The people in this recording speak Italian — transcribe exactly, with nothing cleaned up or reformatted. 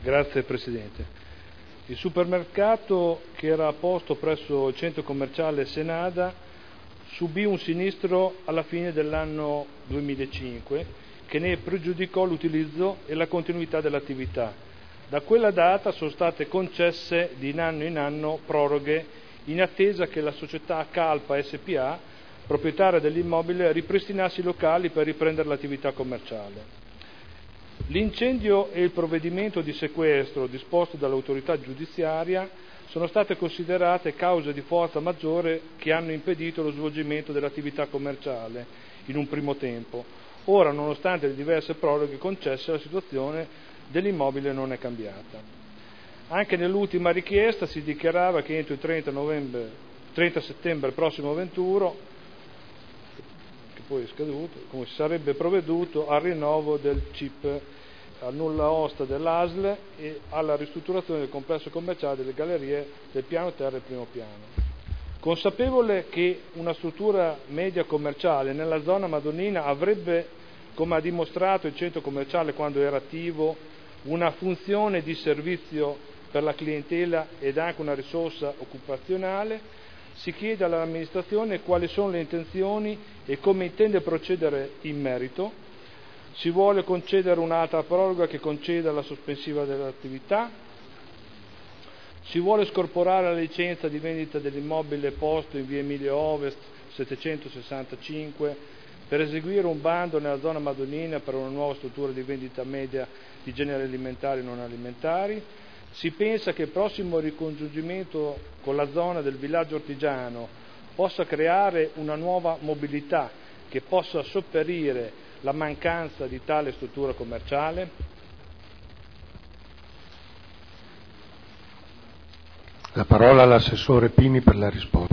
Grazie Presidente. Il supermercato che era a posto presso il centro commerciale Senada subì un sinistro alla fine dell'anno duemilacinque che ne pregiudicò l'utilizzo e la continuità dell'attività. Da quella data sono state concesse di anno in anno proroghe in attesa che la società Calpa S P A, proprietaria dell'immobile, ripristinasse i locali per riprendere l'attività commerciale. L'incendio e il provvedimento di sequestro disposto dall'autorità giudiziaria sono state considerate cause di forza maggiore che hanno impedito lo svolgimento dell'attività commerciale in un primo tempo. Ora, nonostante le diverse proroghe concesse, la situazione dell'immobile non è cambiata. Anche nell'ultima richiesta si dichiarava che entro il trenta, novembre, trenta settembre prossimo venturo, che poi è scaduto, come si sarebbe provveduto al rinnovo del C I P, al nulla osta dell'A S L e alla ristrutturazione del complesso commerciale delle gallerie del piano terra e primo piano. Consapevole che una struttura media commerciale nella zona madonnina avrebbe, come ha dimostrato il centro commerciale quando era attivo, una funzione di servizio per la clientela ed anche una risorsa occupazionale, si chiede all'amministrazione quali sono le intenzioni e come intende procedere in merito. Si vuole concedere un'altra proroga che conceda la sospensiva dell'attività? Si vuole scorporare la licenza di vendita dell'immobile posto in via Emilia Ovest settecentosessantacinque per eseguire un bando nella zona madonnina per una nuova struttura di vendita media di generi alimentari e non alimentari? Si pensa che il prossimo ricongiungimento con la zona del villaggio artigiano possa creare una nuova mobilità che possa sopperire la mancanza di tale struttura commerciale? La parola all'assessore Pini per la risposta.